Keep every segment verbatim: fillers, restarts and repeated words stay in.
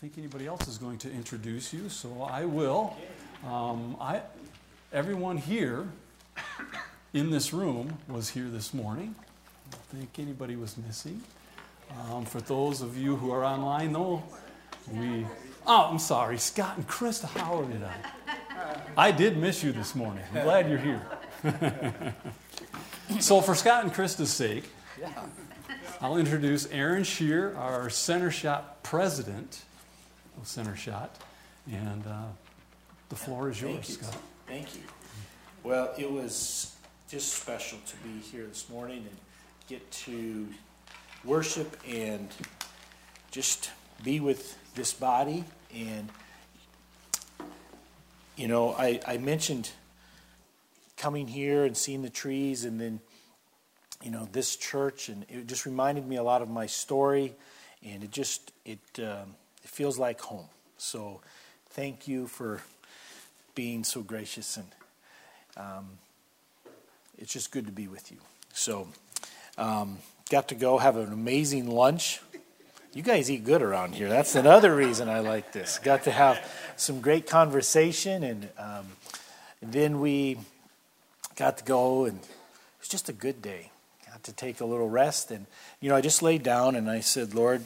think anybody else is going to introduce you, so I will. Um, I, everyone here in this room was here this morning. I don't think anybody was missing. Um, for those of you who are online, though, we... Oh, I'm sorry, Scott and Krista, how did I? I did miss you this morning. I'm glad you're here. So for Scott and Krista's sake, I'll introduce Aaron Shear, our Center Shot president of Center Shot, and uh, the floor is yours, Thank you. Scott. Thank you. Well, it was just special to be here this morning and get to worship and just be with this body. And, you know, I, I mentioned coming here and seeing the trees and then, you know, this church, and it just reminded me a lot of my story, and it just, it, um, it feels like home. So thank you for being so gracious, and um, it's just good to be with you. So um, got to go have an amazing lunch. You guys eat good around here. That's another reason I like this. Got to have some great conversation, and, um, and then we got to go, and it was just a good day. Got to take a little rest, and you know, I just laid down and I said, Lord,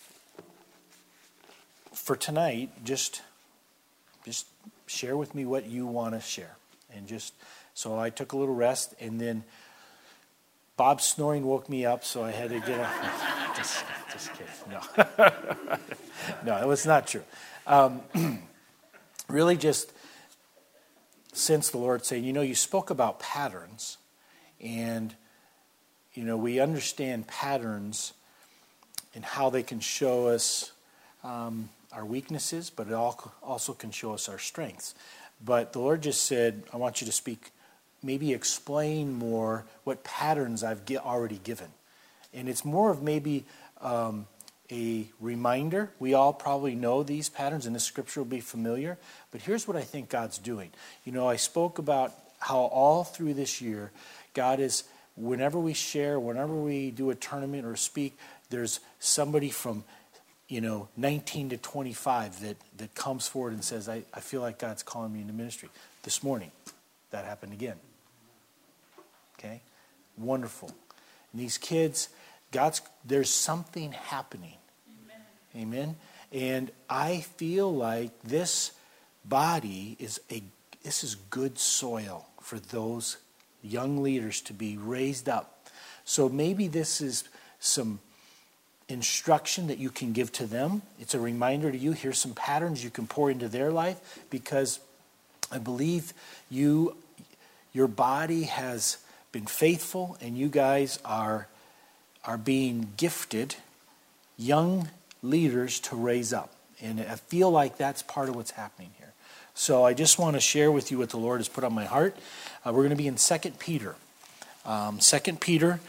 for tonight, just just share with me what you want to share. And just so I took a little rest, and then Bob's snoring woke me up, so I had to get up. just, just kidding. No. No, it was not true. Um, really just sense the Lord saying, you know, you spoke about patterns, and you know, we understand patterns and how they can show us um, our weaknesses, but it also can show us our strengths. But the Lord just said, I want you to speak, maybe explain more what patterns I've get already given. And it's more of maybe um, a reminder. We all probably know these patterns, and the scripture will be familiar. But here's what I think God's doing. You know, I spoke about how all through this year, God is, whenever we share, whenever we do a tournament or speak, there's somebody from, you know, nineteen to twenty-five that, that comes forward and says, I, I feel like God's calling me into ministry. This morning, that happened again. Okay? Wonderful. And these kids, God's, there's something happening. Amen. Amen. And I feel like this body is a, this is good soil for those young leaders to be raised up. So maybe this is some instruction that you can give to them. It's a reminder to you. Here's some patterns you can pour into their life, because I believe you, your body has been faithful, and you guys are, are being gifted young leaders to raise up. And I feel like that's part of what's happening here. So I just want to share with you what the Lord has put on my heart. Uh, we're going to be in Second Peter. Um, Second Peter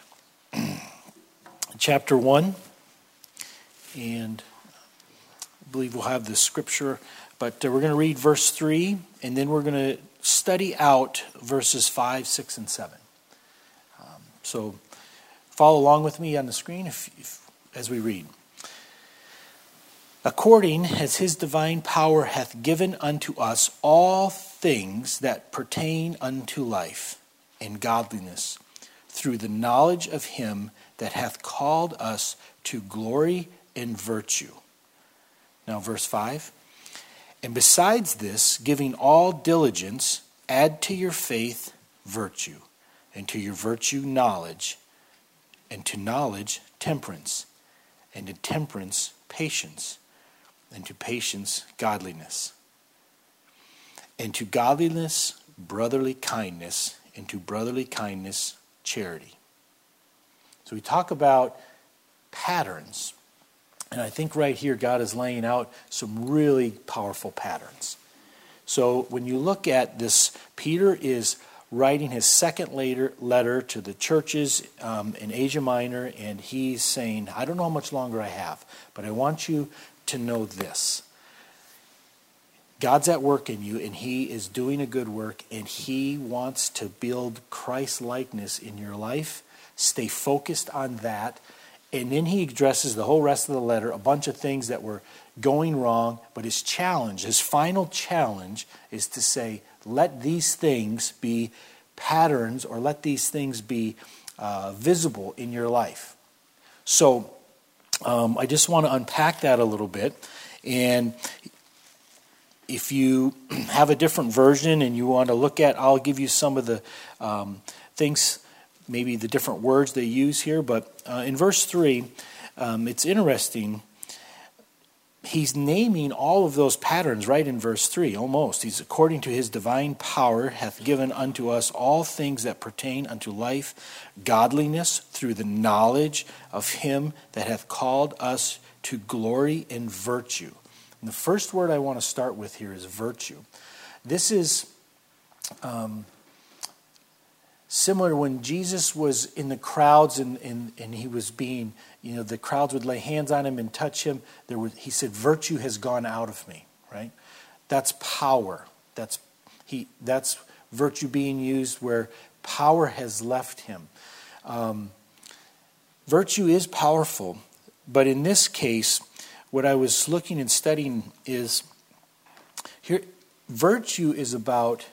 chapter one. And I believe we'll have the scripture. But uh, we're going to read verse three. And then we're going to study out verses five, six, and seven. Um, so follow along with me on the screen if, if, as we read. According as his divine power hath given unto us all things that pertain unto life and godliness, through the knowledge of him that hath called us to glory and virtue. Now verse five. And besides this, giving all diligence, add to your faith virtue, and to your virtue knowledge, and to knowledge temperance, and to temperance patience, and to patience godliness, and to godliness brotherly kindness, and to brotherly kindness charity. So we talk about patterns, and I think right here God is laying out some really powerful patterns. So when you look at this, Peter is writing his second later letter to the churches um, in Asia Minor, and he's saying, I don't know how much longer I have, but I want you to know this. God's at work in you, and he is doing a good work, and he wants to build Christ-likeness in your life. Stay focused on that, And then he addresses the whole rest of the letter, a bunch of things that were going wrong, but his challenge, his final challenge is to say, let these things be patterns, or let these things be uh, visible in your life. So um, I just want to unpack that a little bit. And if you have a different version and you want to look at, I'll give you some of the um, things, maybe the different words they use here. But uh, in verse three, um, it's interesting. He's naming all of those patterns right in verse three, almost. He's, according to his divine power, hath given unto us all things that pertain unto life, godliness, through the knowledge of him that hath called us to glory and virtue. And the first word I want to start with here is virtue. This is um, similar when Jesus was in the crowds and, and, and he was being, you know, the crowds would lay hands on him and touch him. There was, he said, virtue has gone out of me, right? That's power. That's he. That's virtue being used where power has left him. Um, virtue is powerful, but in this case, what I was looking and studying is here. Virtue is about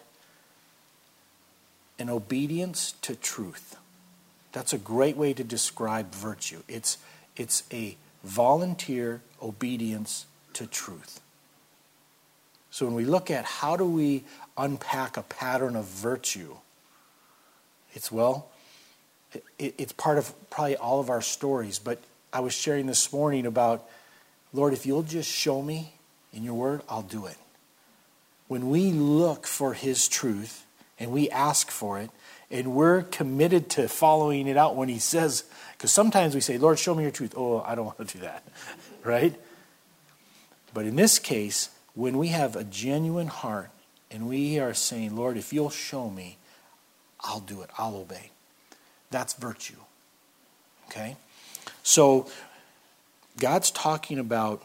an obedience to truth. That's a great way to describe virtue. It's, it's a volunteer obedience to truth. So when we look at how do we unpack a pattern of virtue, it's, well, it, it's part of probably all of our stories. But I was sharing this morning about, Lord, if you'll just show me in your word, I'll do it. When we look for his truth and we ask for it, and we're committed to following it out when he says, because sometimes we say, Lord, show me your truth. Oh, I don't want to do that, right? But in this case, when we have a genuine heart and we are saying, Lord, if you'll show me, I'll do it. I'll obey. That's virtue, okay? So God's talking about,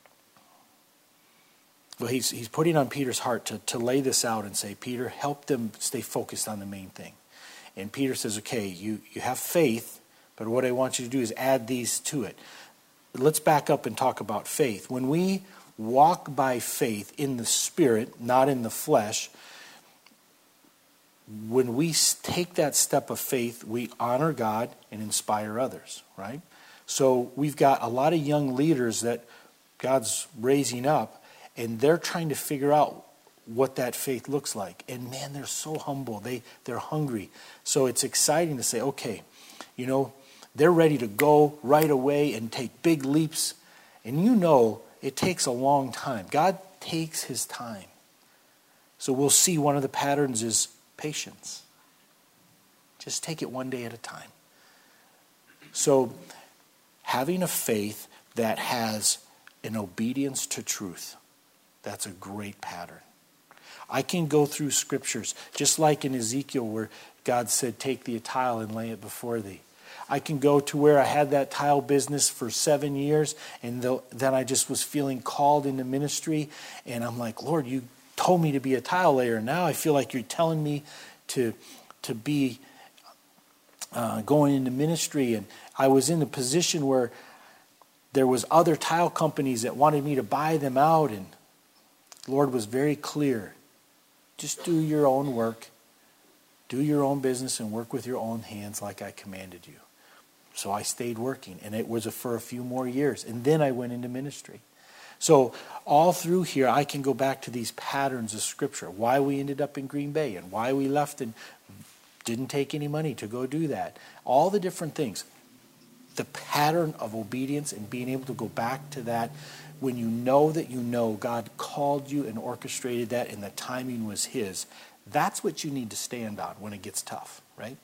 well, he's, he's putting on Peter's heart to, to lay this out and say, Peter, help them stay focused on the main thing. And Peter says, okay, you, you have faith, but what I want you to do is add these to it. Let's back up and talk about faith. When we walk by faith in the Spirit, not in the flesh, when we take that step of faith, we honor God and inspire others, right? So we've got a lot of young leaders that God's raising up, and they're trying to figure out what that faith looks like. And man, they're so humble. They, they're hungry. So it's exciting to say, okay, you know, they're ready to go right away and take big leaps. And you know, it takes a long time. God takes his time. So we'll see one of the patterns is patience. Just take it one day at a time. So having a faith that has an obedience to truth, that's a great pattern. I can go through scriptures, just like in Ezekiel where God said, take the tile and lay it before thee. I can go to where I had that tile business for seven years, and then I just was feeling called into ministry, and I'm like, Lord, you told me to be a tile layer. Now I feel like you're telling me to, to be uh, going into ministry, and I was in a position where there was other tile companies that wanted me to buy them out, and the Lord was very clear. Just do your own work. Do your own business and work with your own hands like I commanded you. So I stayed working, and it was for a few more years. And then I went into ministry. So all through here, I can go back to these patterns of Scripture. Why we ended up in Green Bay and why we left and didn't take any money to go do that. All the different things. The pattern of obedience and being able to go back to that when you know that you know God called you and orchestrated that and the timing was his, that's what you need to stand on when it gets tough, right?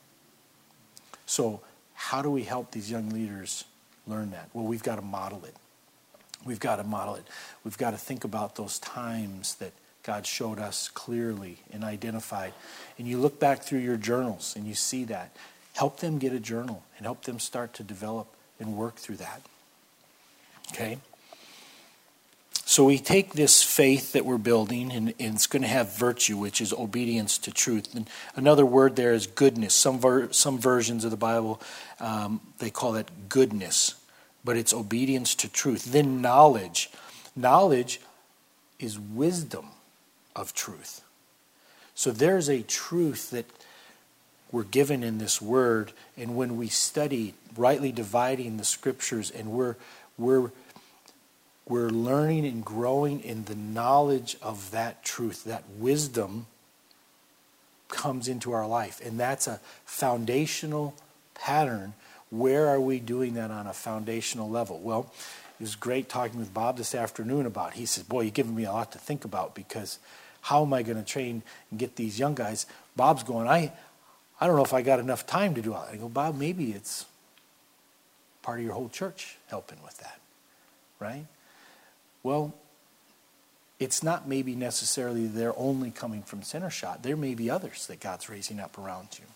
So how do we help these young leaders learn that? Well, we've got to model it. We've got to model it. We've got to think about those times that God showed us clearly and identified. And you look back through your journals and you see that. Help them get a journal and help them start to develop and work through that. Okay? So we take this faith that we're building, and, and it's going to have virtue, which is obedience to truth. And another word there is goodness. Some ver, some versions of the Bible, um, they call that goodness, but it's obedience to truth. Then knowledge. Knowledge is wisdom of truth. So there's a truth that we're given in this word, and when we study rightly dividing the scriptures, and we're we're we're learning and growing in the knowledge of that truth, that wisdom comes into our life. And that's a foundational pattern. Where are we doing that on a foundational level? Well, it was great talking with Bob this afternoon about it. He says, boy, you're giving me a lot to think about, because how am I going to train and get these young guys? Bob's going, I, I don't know if I got enough time to do all that. I go, Bob, maybe it's part of your whole church helping with that, right? Well, it's not maybe necessarily they're only coming from Center Shot. There may be others that God's raising up around you.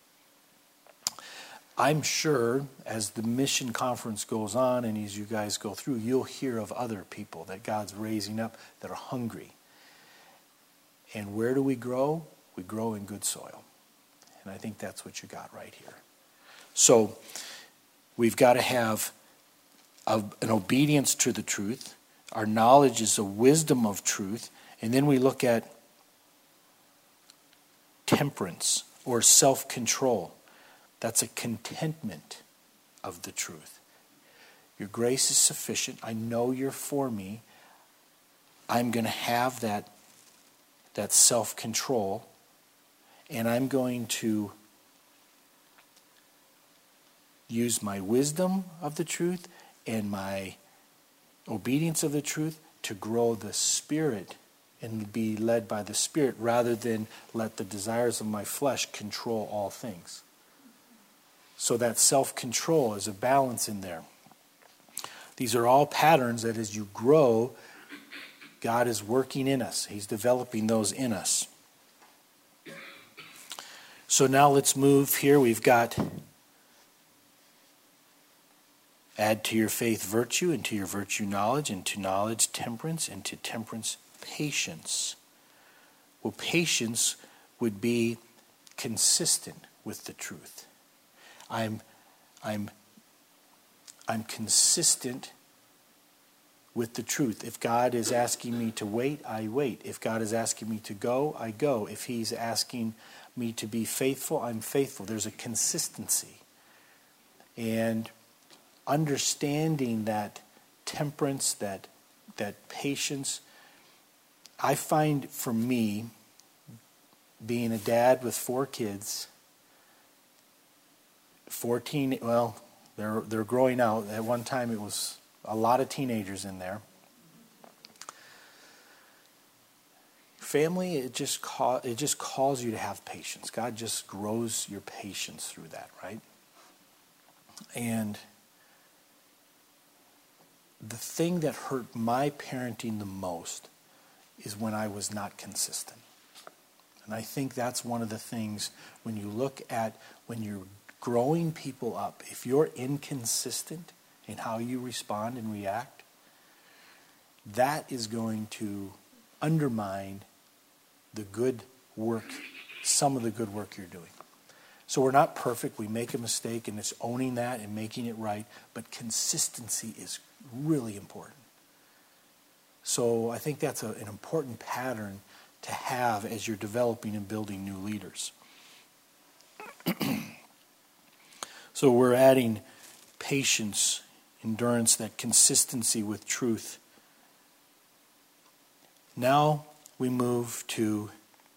I'm sure as the mission conference goes on and as you guys go through, you'll hear of other people that God's raising up that are hungry. And where do we grow? We grow in good soil. And I think that's what you got right here. So we've got to have a, an obedience to the truth. Our knowledge is a wisdom of truth. And then we look at temperance or self-control. That's a contentment of the truth. Your grace is sufficient. I know you're for me. I'm going to have that, that self-control. And I'm going to use my wisdom of the truth and my obedience of the truth to grow the Spirit and be led by the Spirit, rather than let the desires of my flesh control all things. So that self-control is a balance in there. These are all patterns that as you grow, God is working in us. He's developing those in us. So now let's move here. We've got add to your faith virtue, and to your virtue knowledge, and to knowledge temperance, and to temperance patience. Well, patience would be consistent with the truth. I'm, I'm, I'm consistent with the truth. If God is asking me to wait, I wait. If God is asking me to go, I go. If He's asking me to be faithful, I'm faithful. There's a consistency. And understanding that temperance, that that patience, I find for me, being a dad with four kids, fourteen, well, they're they're growing out. At one time it was a lot of teenagers in there. Family, it just call, it just calls you to have patience. God just grows your patience through that, right? And the thing that hurt my parenting the most is when I was not consistent. And I think that's one of the things when you look at, when you're growing people up, if you're inconsistent in how you respond and react, that is going to undermine the good work, some of the good work you're doing. So we're not perfect. We make a mistake, and it's owning that and making it right. But consistency is really important. So I think that's a, an important pattern to have as you're developing and building new leaders. So we're adding patience, endurance, that consistency with truth. Now we move to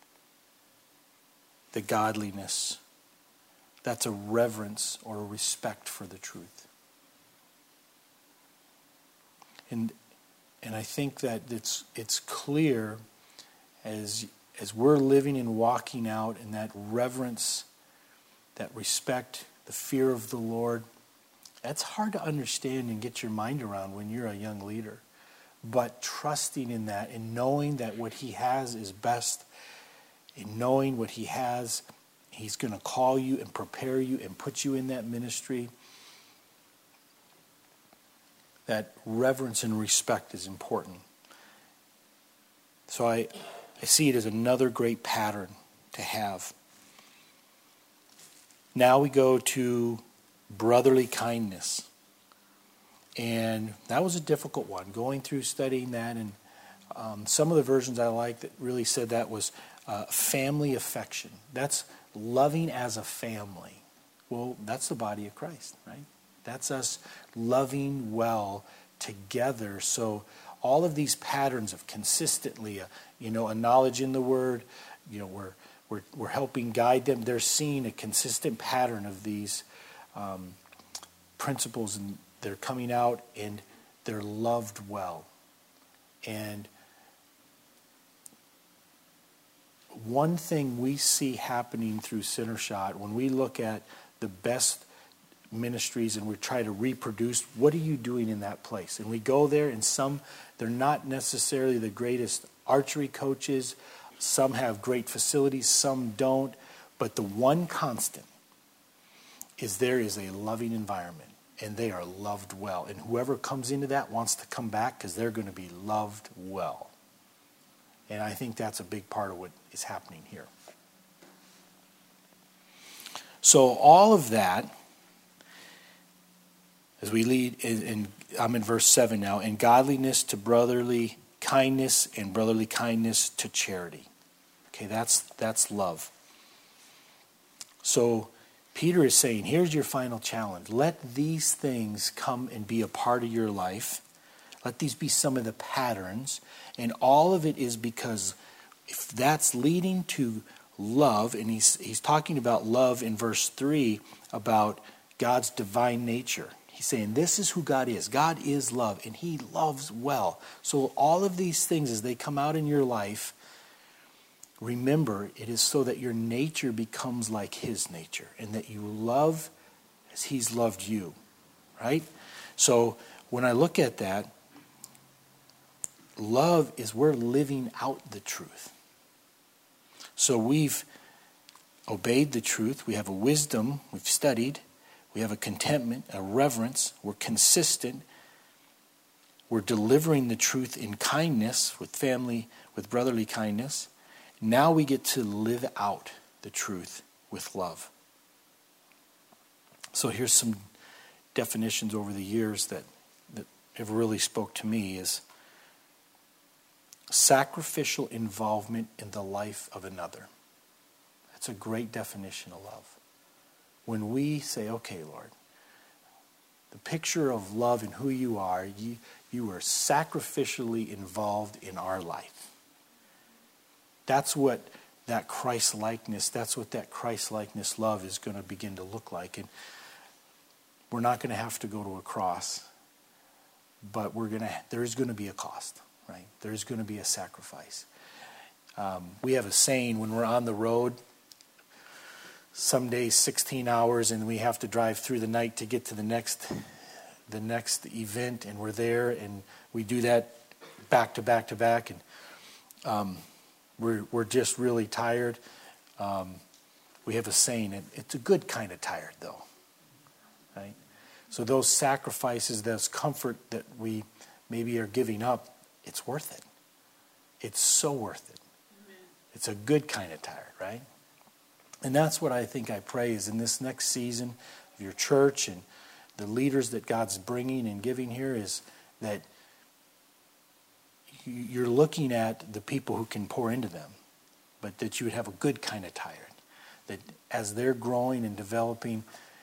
the godliness. That's a reverence or a respect for the truth. And and I think that it's it's clear as as we're living and walking out in that reverence, that respect, the fear of the Lord. That's hard to understand and get your mind around when you're a young leader. But trusting in that and knowing that what He has is best, and knowing what He has, He's going to call you and prepare you and put you in that ministry. That reverence and respect is important. So I, I see it as another great pattern to have. Now we go to brotherly kindness. And that was a difficult one, going through studying that. And um, some of the versions I like that really said that was uh, family affection. That's loving as a family. Well, that's the body of Christ, right? That's us loving well together. So all of these patterns of consistently, uh, you know, a knowledge in the Word, you know, we're, we're, we're helping guide them. They're seeing a consistent pattern of these um, principles, and they're coming out and they're loved well. And one thing we see happening through Centershot, when we look at the best ministries and we try to reproduce, what are you doing in that place? And we go there, and some, they're not necessarily the greatest archery coaches. Some have great facilities, some don't. But the one constant is there is a loving environment, and they are loved well. And whoever comes into that wants to come back because they're going to be loved well. And I think that's a big part of what is happening here. So all of that, as we lead, in, in, I'm in verse seven now, in godliness to brotherly kindness, and brotherly kindness to charity. Okay, that's that's love. So Peter is saying, here's your final challenge. Let these things come and be a part of your life. Let these be some of the patterns. And all of it is because if that's leading to love, and he's he's talking about love in verse three, about God's divine nature. He's saying this is who God is. God is love, and he loves well. So all of these things, as they come out in your life, remember, it is so that your nature becomes like his nature, and that you love as he's loved you, right? So when I look at that, love is we're living out the truth. So we've obeyed the truth. We have a wisdom. We've studied. We have a contentment, a reverence. We're consistent. We're delivering the truth in kindness with family, with brotherly kindness. Now we get to live out the truth with love. So here's some definitions over the years that, that have really spoke to me is sacrificial involvement in the life of another. That's a great definition of love. When we say, okay, Lord, the picture of love and who you are, you, you are sacrificially involved in our life. That's what that Christ-likeness, that's what that Christ-likeness love is going to begin to look like. And we're not going to have to go to a cross, but we're going to, there is going to be a cost, right? There's going to be a sacrifice. Um, we have a saying when we're on the road, some days sixteen hours, and we have to drive through the night to get to the next the next event, and we're there, and we do that back to back to back, and um, we're we're just really tired. Um, we have a saying, it, it's a good kind of tired, though, right? So those sacrifices, those comfort that we maybe are giving up, it's worth it. It's so worth it. Amen. It's a good kind of tired, right? And that's what I think I pray is in this next season of your church and the leaders that God's bringing and giving here is that you're looking at the people who can pour into them, but that you would have a good kind of tired. That as they're growing and developing,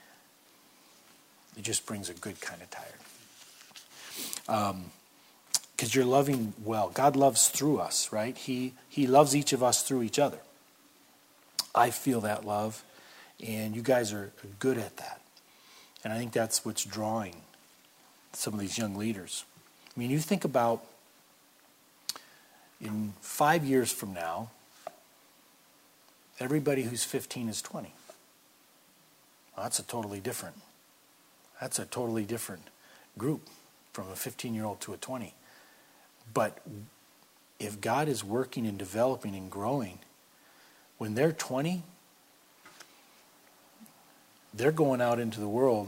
it just brings a good kind of tired. Um, because you're loving well. God loves through us, right? He He loves each of us through each other. I feel that love, and you guys are good at that. And I think that's what's drawing some of these young leaders. I mean, you think about in five years from now, everybody who's fifteen is twenty. Well, that's a totally different, that's a totally different group from a fifteen-year-old to a twenty. But if God is working and developing and growing, when they're twenty, they're going out into the world,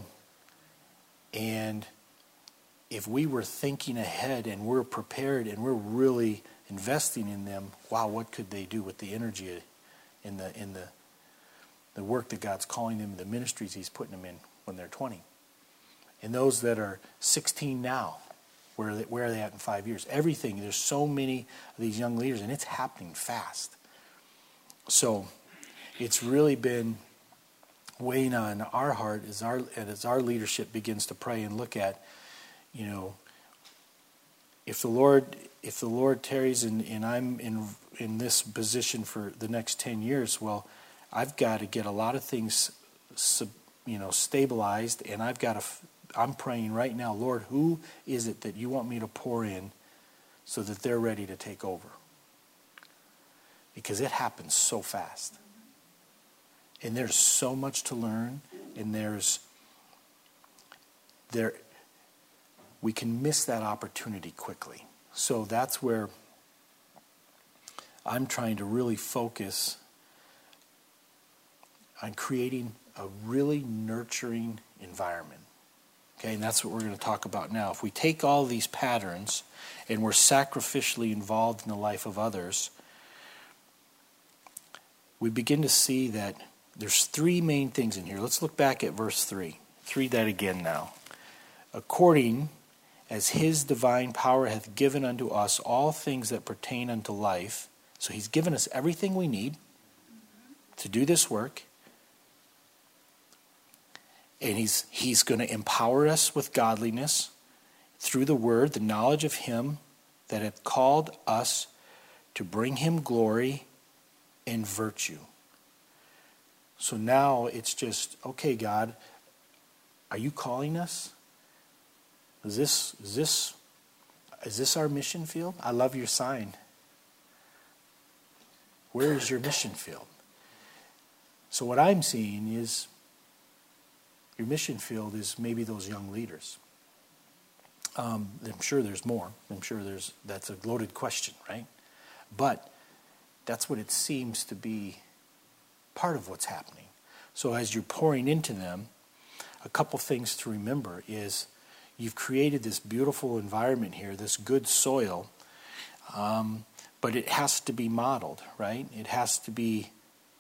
and if we were thinking ahead and we're prepared and we're really investing in them, wow, what could they do with the energy in the in the the work that God's calling them, the ministries he's putting them in when they're twenty. And those that are sixteen now, where are they, where are they at in five years? Everything, there's so many of these young leaders, and it's happening fast. So it's really been weighing on our heart as our as our leadership begins to pray and look at, you know, if the Lord if the Lord tarries and, and I'm in in this position for the next ten years, well, I've got to get a lot of things, sub, you know, stabilized, and I've got to. I'm praying right now, Lord, who is it that you want me to pour in, so that they're ready to take over? Because it happens so fast, and there's so much to learn, and there's there. We can miss that opportunity quickly. So that's where I'm trying to really focus on creating a really nurturing environment. Okay, and that's what we're going to talk about now. If we take all these patterns and we're sacrificially involved in the life of others, we begin to see that there's three main things in here. Let's look back at verse three. Let's read that again now. According as his divine power hath given unto us all things that pertain unto life. So he's given us everything we need to do this work. And he's he's going to empower us with godliness through the word, the knowledge of him that hath called us to bring him glory and virtue. So now it's just, okay, God, are you calling us? Is this is this is this our mission field? I love your sign. Where is your mission field? So what I'm seeing is your mission field is maybe those young leaders. Um, I'm sure there's more. I'm sure there's that's a loaded question, right? But that's what it seems to be part of what's happening. So as you're pouring into them, a couple things to remember is you've created this beautiful environment here, this good soil, um, but it has to be modeled, right? It has to be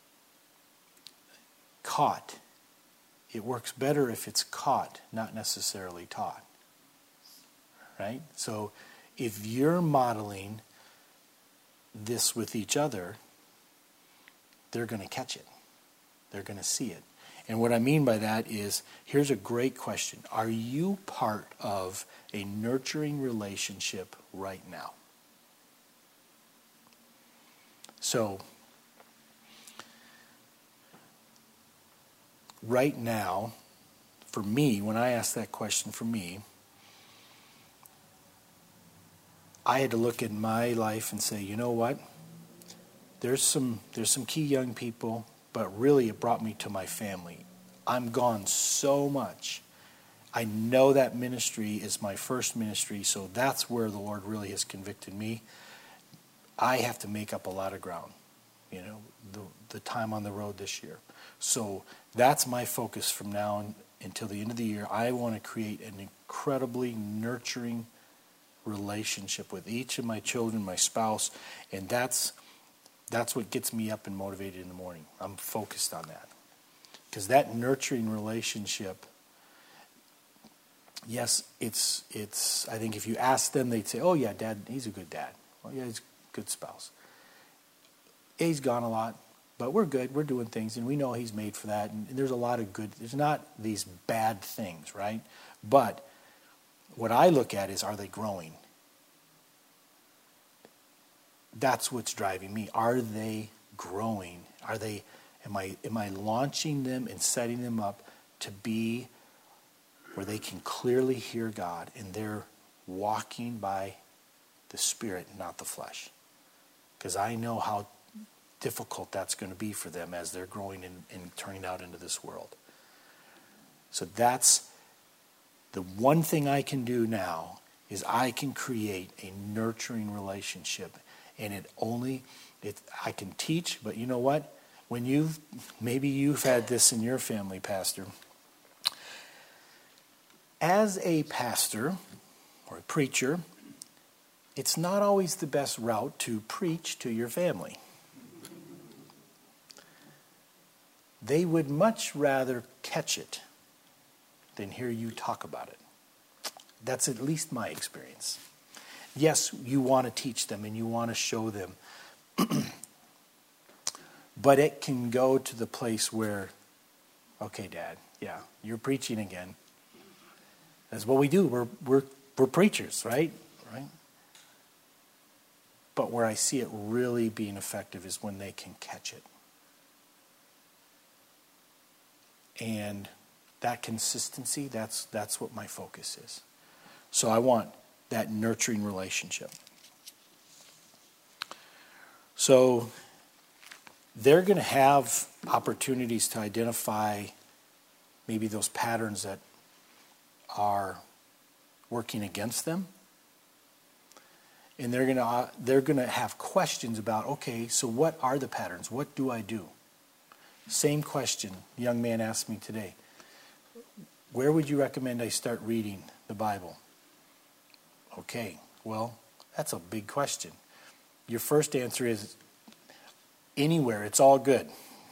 caught. It works better if it's caught, not necessarily taught, right? So if you're modeling this with each other, they're going to catch it. They're going to see it. And what I mean by that is, here's a great question. Are you part of a nurturing relationship right now? So, right now, for me, when I asked that question for me, I had to look at my life and say, you know what? There's some there's some key young people, but really it brought me to my family. I'm gone so much. I know that ministry is my first ministry, so that's where the Lord really has convicted me. I have to make up a lot of ground, you know, the, the time on the road this year. So that's my focus from now on, until the end of the year. I want to create an incredibly nurturing relationship with each of my children, my spouse, and that's that's what gets me up and motivated in the morning. I'm focused on that. Because that nurturing relationship, yes, it's, it's, I think if you ask them, they'd say, oh yeah, Dad, he's a good dad. Oh yeah, he's a good spouse. He's gone a lot, but we're good. We're doing things, and we know he's made for that. And there's a lot of good, there's not these bad things, right? But what I look at is, are they growing? That's what's driving me. Are they growing? Are they, am I, am I launching them and setting them up to be where they can clearly hear God and they're walking by the Spirit, not the flesh? Because I know how difficult that's going to be for them as they're growing and, and turning out into this world. So that's the one thing I can do now, is I can create a nurturing relationship. And it only, it, I can teach, but you know what? When you've, maybe you've had this in your family, Pastor. As a pastor or a preacher, it's not always the best route to preach to your family. They would much rather catch it than hear you talk about it. That's at least my experience. Yes, you want to teach them and you want to show them. But it can go to the place where, okay, Dad, yeah, you're preaching again. That's what we do. We're we're we're preachers, right? Right? But where I see it really being effective is when they can catch it. And that consistency, that's that's what my focus is. So I want that nurturing relationship. So they're going to have opportunities to identify maybe those patterns that are working against them. And they're going to uh, they're going to have questions about, okay, so what are the patterns? What do I do? Same question the young man asked me today. Where would you recommend I start reading the Bible? Okay, well, that's a big question. Your first answer is anywhere, it's all good.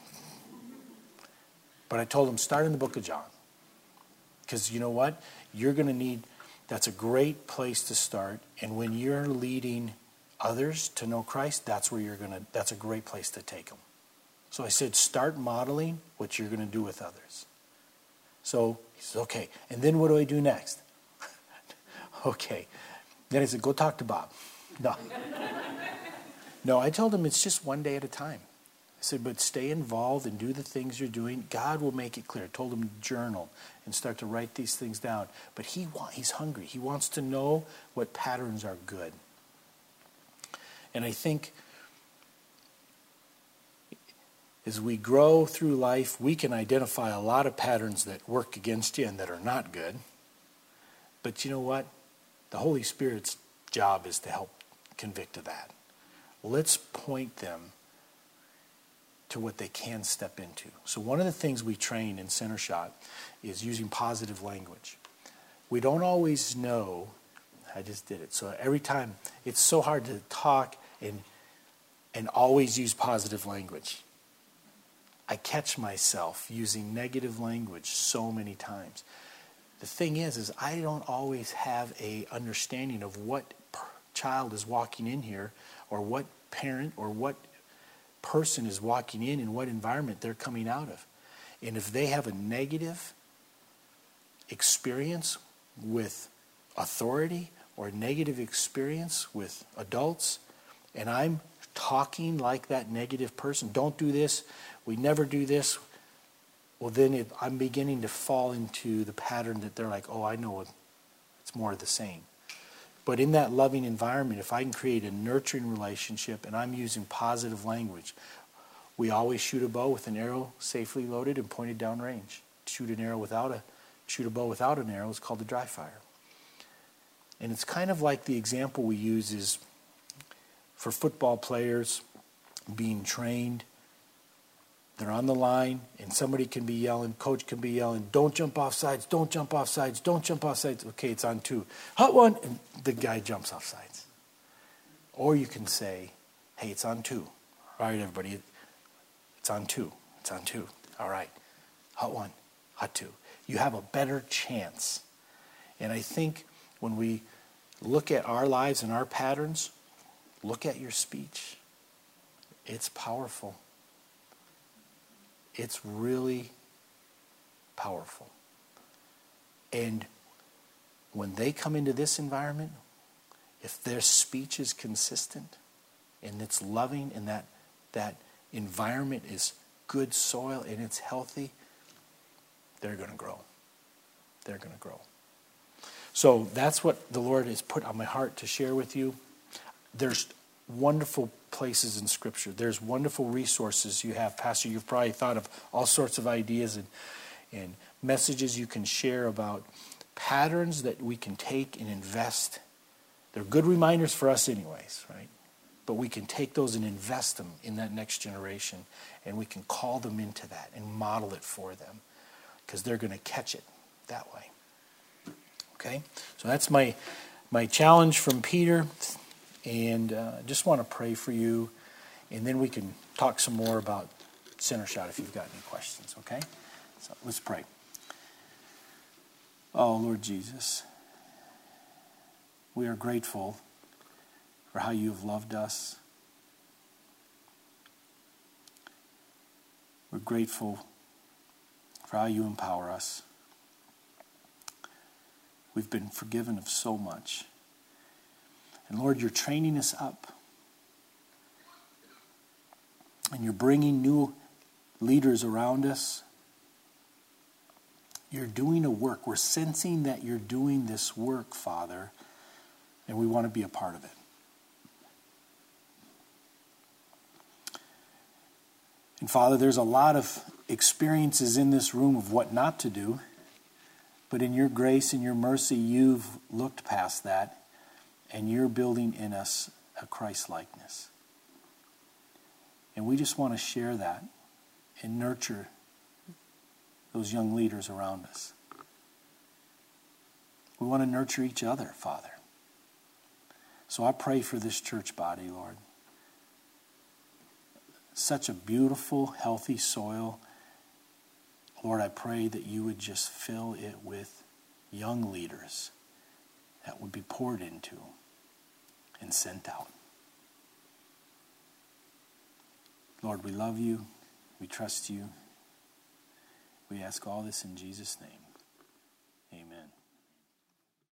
But I told him, start in the book of John. Because you know what? You're going to need, that's a great place to start. And when you're leading others to know Christ, that's where you're going to, that's a great place to take them. So I said, start modeling what you're going to do with others. So he says, okay. And then what do I do next? Okay. Then I said, go talk to Bob. No. No, I told him it's just one day at a time. I said, but stay involved and do the things you're doing. God will make it clear. I told him journal and start to write these things down. But he wa- he's hungry. He wants to know what patterns are good. And I think as we grow through life, we can identify a lot of patterns that work against you and that are not good. But you know what? The Holy Spirit's job is to help convict of that. Let's point them to what they can step into. So one of the things we train in Center Shot is using positive language. We don't always know, I just did it, so every time, it's so hard to talk and and always use positive language. I catch myself using negative language so many times. The thing is, is I don't always have a understanding of what per- child is walking in here, or what parent or what person is walking in and what environment they're coming out of. And if they have a negative experience with authority or a negative experience with adults, and I'm talking like that negative person, don't do this, we never do this, well then it, I'm beginning to fall into the pattern that they're like, oh, I know it, it's more of the same. But in that loving environment, if I can create a nurturing relationship and I'm using positive language, we always shoot a bow with an arrow safely loaded and pointed down range. Shoot an arrow without a, shoot a bow without an arrow is called a dry fire. And it's kind of like the example we use is for football players being trained. They're on the line, and somebody can be yelling, coach can be yelling, don't jump off sides, don't jump off sides, don't jump off sides. Okay, it's on two. Hot one, and the guy jumps off sides. Or you can say, hey, it's on two. All right, everybody, it's on two. It's on two. All right, hot one, hot two. You have a better chance. And I think when we look at our lives and our patterns, look at your speech. It's powerful. It's really powerful. And when they come into this environment, if their speech is consistent and it's loving and that, that environment is good soil and it's healthy, they're going to grow. They're going to grow. So that's what the Lord has put on my heart to share with you. There's wonderful places in Scripture. There's wonderful resources you have. Pastor, you've probably thought of all sorts of ideas and, and messages you can share about patterns that we can take and invest. They're good reminders for us anyways, right? But we can take those and invest them in that next generation, and we can call them into that and model it for them because they're going to catch it that way. Okay? So that's my my challenge from Peter. And uh, just want to pray for you, and then we can talk some more about Center Shot if you've got any questions, okay? So let's pray. Oh, Lord Jesus, we are grateful for how you have loved us. We're grateful for how you empower us. We've been forgiven of so much. And Lord, you're training us up. And you're bringing new leaders around us. You're doing a work. We're sensing that you're doing this work, Father, and we want to be a part of it. And Father, there's a lot of experiences in this room of what not to do, but in your grace and your mercy, you've looked past that, and you're building in us a Christ-likeness. And we just want to share that and nurture those young leaders around us. We want to nurture each other, Father. So I pray for this church body, Lord. Such a beautiful, healthy soil. Lord, I pray that you would just fill it with young leaders that would be poured into and sent out. Lord, we love you. We trust you. We ask all this in Jesus' name.